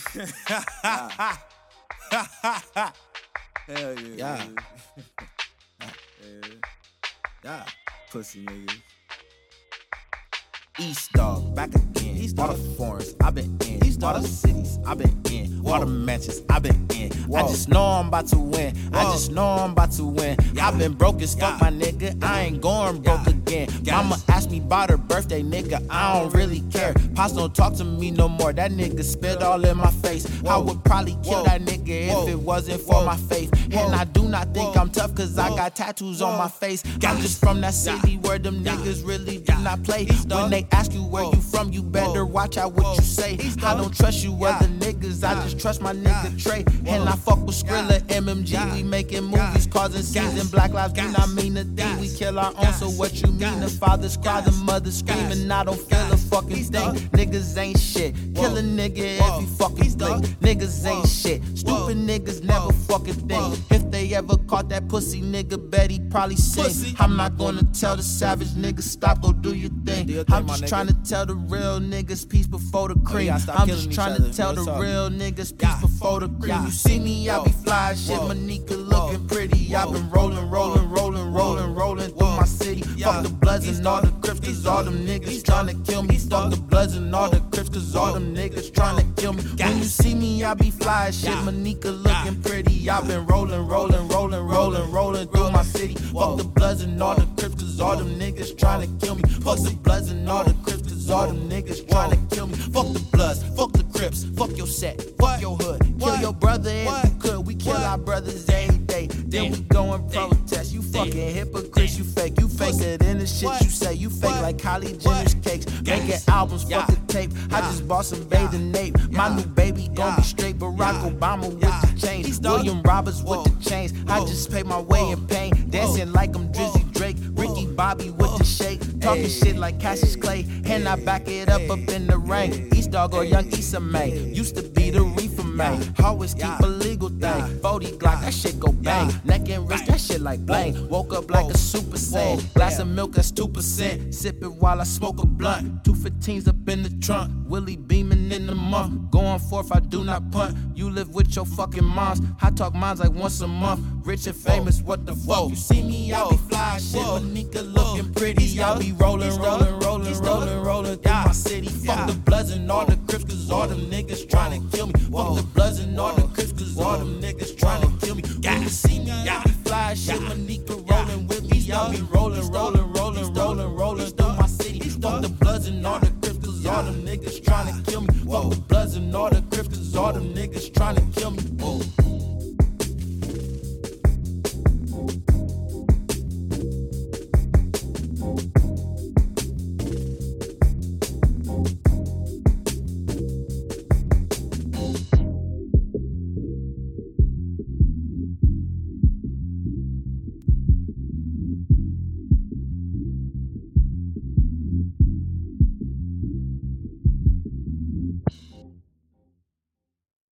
Hell yeah. Yeah. Yeah. Pussy niggas. East Dog, back again. All the foreigns I've been in. All the cities I've been in. All the mansions I've been in. I just know I'm about to win. I just know I'm about to win. I've been broke as fuck, my nigga. I ain't going broke again. Mama asked me about her birthday, nigga. I don't really care. Pops don't talk to me no more. That nigga spit all in my face. I would probably kill that nigga if it wasn't for my faith. And I do not think I'm tough, cause I got tattoos on my face. I'm just from that city where them niggas really do not play. When they ask you where you from, you better watch out what you say. I don't trust you other niggas, I just trust my nigga Trey. And I fuck with Skrilla, MMG, we making movies, causing scenes in Black Lives do not mean a thing. We kill our own, so what you mean? The fathers cry, the mothers screaming, I don't feel a fucking thing. Niggas ain't shit, kill a nigga if you fucking blink. Niggas ain't shit, stupid niggas never fucking think. If they ever caught that pussy nigga, bet he probably sing. I'm not gonna tell the savage niggas stop, go do your thing. I'm just trying to tell the real niggas peace before the cream. I'm just trying to tell the real niggas peace before the cream. You see me, I be fly shit, Monica looking pretty. I been rolling through my city. Fuck the Bloods and all the Crips, cause all them niggas tryna kill me. Fuck the Bloods and all the Crips, cause all them niggas tryna kill me. When you see me, I be fly shit, Monica looking pretty. I been rolling through my city. Fuck the Bloods and all the Crips, cause all them niggas tryna kill me. Fuck the Bloods and all the Crips, cause all them niggas tryna kill me. Fuck the Bloods, fuck the Crips, fuck your set, fuck your hood. Kill your brother if you could, we kill our brothers every day. Then we go and protest. You fucking hypocrites, you fake it in the shit you say. You fake like Kylie Jenner's cakes. Making albums, fuck the tape. I just bought some bathing nape. My new baby gon' be straight. Barack Obama with the chains. William Roberts with the chains. I just paid my way in pain. Dancing like I'm Drizzy Drake. Ricky Bobby with the shake. Talking shit like Cassius Clay. And I back it up in the rain. East Dog or Young Issa May. Used to be the reefer man. Always keep a legal thing. 40 Glock, that shit go bang. Neck and wrist, that shit like blang. Woke up like a Super Saiyan. Glass of milk, that's 2%. Sip it while I smoke a blunt. 215s up in the trunk. Willie beaming in the month. Going forth, I do not punt. You live with your fucking moms. I talk moms like once a month. Rich and famous, what the fuck? You see me, I be fly shit. Monica looking pretty. I be rolling through my city. Fuck the Bloods and all the Crips, cause all them niggas tryna kill me. Fuck the Bloods and all the Crips, cause all them niggas tryna kill me. When you see me, I be fly shit. Monica rolling with me. I be rolling through my city. Fuck the Bloods and all the Crips, cause all them niggas tryna kill me. Fuck the Bloods and all the Crips, cause all them niggas tryna kill me.